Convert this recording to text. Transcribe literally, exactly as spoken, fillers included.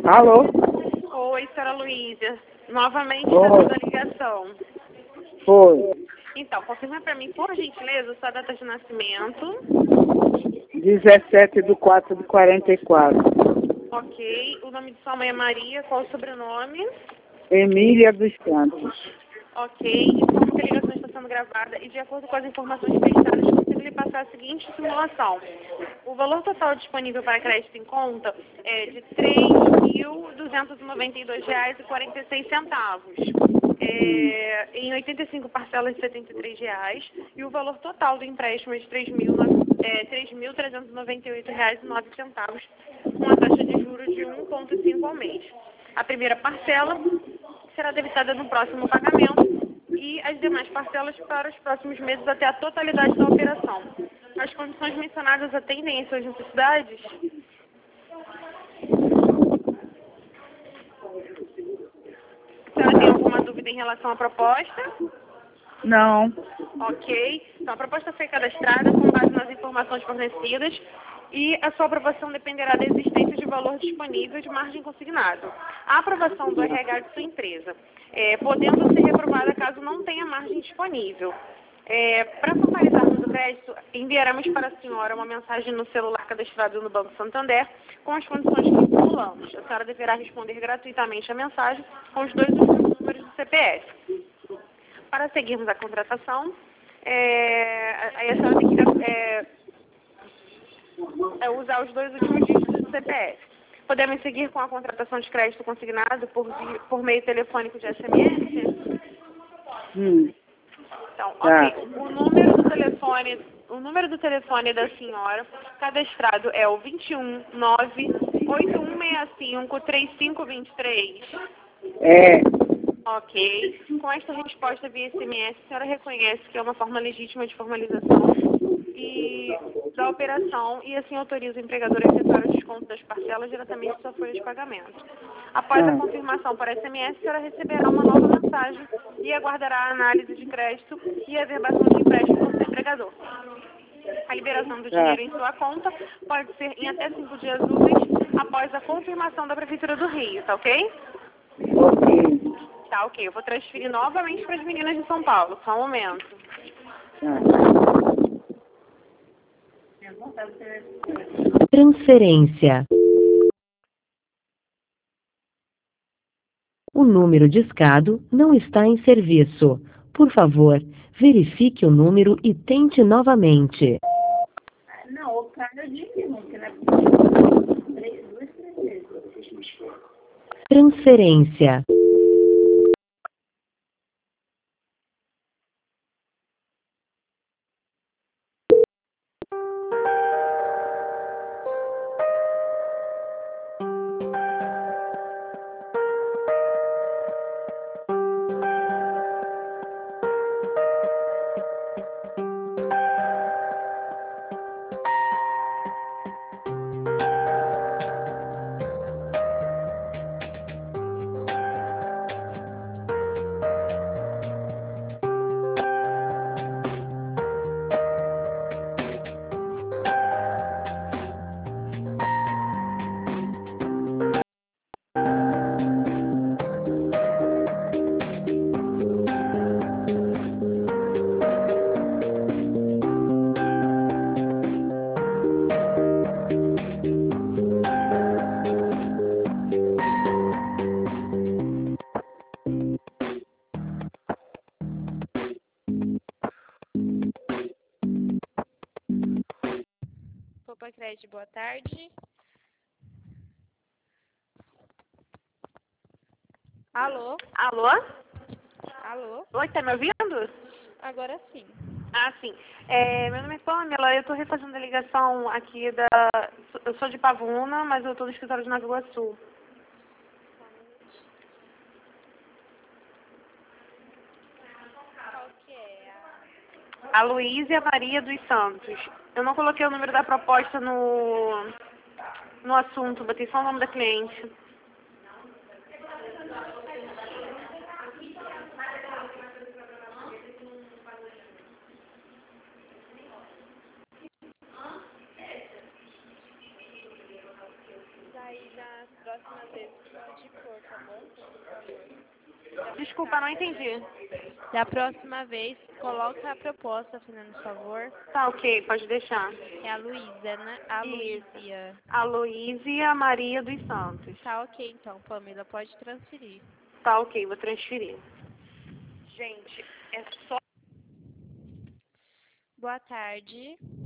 Alô? Oi, senhora Luísa. Novamente Oi. fazendo a ligação. Foi. Então, confirma para mim, por gentileza, sua data de nascimento. dezessete de quatro de quarenta e quatro. Ok. O nome de sua mãe é Maria. Qual o sobrenome? Emília dos Santos. Ok. Informo que a ligação está sendo gravada e, de acordo com as informações prestadas, consigo lhe passar a seguinte simulação. O valor total disponível para crédito em conta é de três mil duzentos e noventa e dois reais e quarenta e seis centavos. É, em oitenta e cinco parcelas de setenta e três reais, e o valor total do empréstimo é de três mil trezentos e noventa e oito reais e nove centavos, com a taxa de juros de um vírgula cinco ao mês. A primeira parcela será debitada no próximo pagamento e as demais parcelas para os próximos meses até a totalidade da operação. As condições mencionadas atendem às suas necessidades? A senhora tem alguma dúvida em relação à proposta? Não. Ok. Então, a proposta foi cadastrada com base nas informações fornecidas e a sua aprovação dependerá da existência de valor disponível de margem consignado. A aprovação do R H de sua empresa, é, podendo ser reprovada caso não tenha margem disponível. É, para formalizarmos o crédito, enviaremos para a senhora uma mensagem no celular cadastrado no Banco Santander com as condições que formulamos. A senhora deverá responder gratuitamente a mensagem com os dois últimos números do C P F. Para seguirmos a contratação, é, aí a senhora tem que é, é usar os dois últimos dígitos do C P F. Podemos seguir com a contratação de crédito consignado por, vi- por meio telefônico de S M S? Hum. Então, Tá. ok. O número do telefone, o número do telefone da senhora cadastrado é o dois um nove oito um seis cinco três cinco dois três. É. Ok. Com esta resposta via S M S, a senhora reconhece que é uma forma legítima de formalização e da operação e assim autoriza o empregador a efetuar o desconto das parcelas diretamente de sua folha de pagamento. Após a Ah. confirmação por S M S, a senhora receberá uma nova mensagem e aguardará a análise de crédito e a verbação de empréstimo do seu empregador. A liberação do Tá. dinheiro em sua conta pode ser em até cinco dias úteis após a confirmação da Prefeitura do Rio, tá ok? Ok. Tá, ok. Eu vou transferir novamente para as meninas de São Paulo. Só um momento. Tá. Transferência. O número discado não está em serviço. Por favor, verifique o número e tente novamente. Não, o cara disse muito, né? Três, duas, três vezes. Transferência. Copa Crédito, boa tarde. Alô? Alô? Alô? Oi, tá me ouvindo? Agora sim. Ah, sim. É, meu nome é Pamela, eu estou refazendo a ligação aqui da... Eu sou de Pavuna, mas eu estou no escritório de Nova Iguaçu. Qual que é A Luísa Maria dos Santos. Eu não coloquei o número da proposta no, no assunto, botei só o nome da cliente. a... Daí da próxima vez pode pôr, tá bom? Por favor. Desculpa, não entendi. Da próxima vez, coloca a proposta, fazendo favor. Tá ok, pode deixar. É a Luísa, né? A Isso. Luísia. A Luísa Maria dos Santos. Tá ok, então, Pamela, pode transferir. Tá ok, vou transferir. Gente, é só... Boa tarde.